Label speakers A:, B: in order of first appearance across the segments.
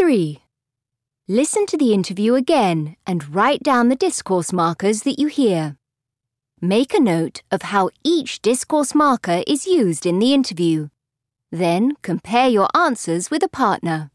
A: 3. Listen to the interview again and write down the discourse markers that you hear. Make a note of how each discourse marker is used in the interview. Then compare your answers with a partner.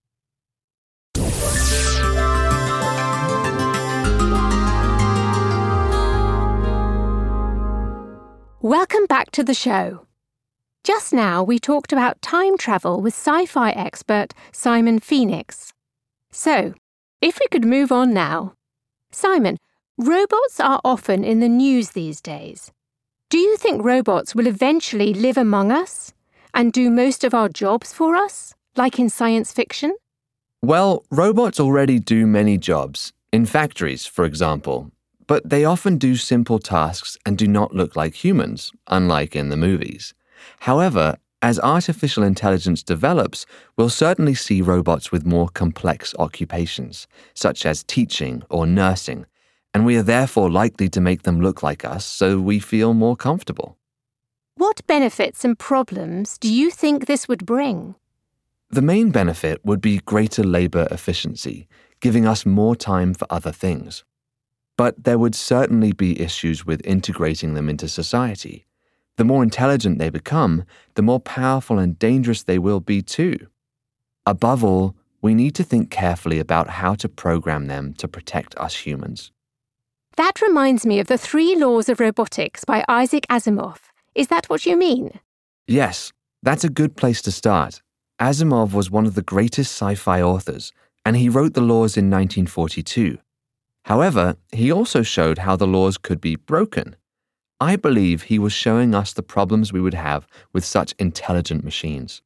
B: Welcome back to the show. Just now we talked about time travel with sci-fi expert Simon Phoenix. So, if we could move on now. Simon, robots are often in the news these days. Do you think robots will eventually live among us and do most of our jobs for us, like in science fiction?
C: Well, robots already do many jobs, in factories, for example, but they often do simple tasks and do not look like humans, unlike in the movies. However, as artificial intelligence develops, we'll certainly see robots with more complex occupations, such as teaching or nursing, and we are therefore likely to make them look like us so we feel more comfortable.
B: What benefits and problems do you think this would bring?
C: The main benefit would be greater labor efficiency, giving us more time for other things. But there would certainly be issues with integrating them into society. The more intelligent they become, the more powerful and dangerous they will be too. Above all, we need to think carefully about how to program them to protect us humans.
B: That reminds me of the 3 Laws of Robotics by Isaac Asimov. Is that what you mean?
C: Yes, that's a good place to start. Asimov was one of the greatest sci-fi authors, and he wrote the laws in 1942. However, he also showed how the laws could be broken. I believe he was showing us the problems we would have with such intelligent machines.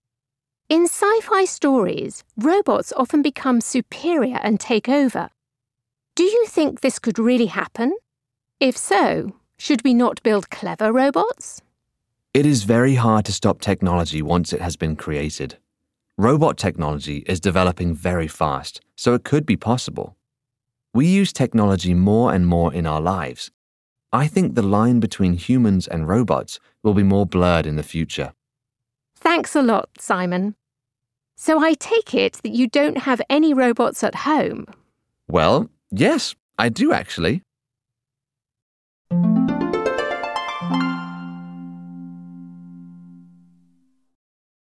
B: In sci-fi stories, robots often become superior and take over. Do you think this could really happen? If so, should we not build clever robots?
C: It is very hard to stop technology once it has been created. Robot technology is developing very fast, so it could be possible. We use technology more and more in our lives. I think the line between humans and robots will be more blurred in the future.
B: Thanks a lot, Simon. So I take it that you don't have any robots at home?
C: Well, yes, I do actually.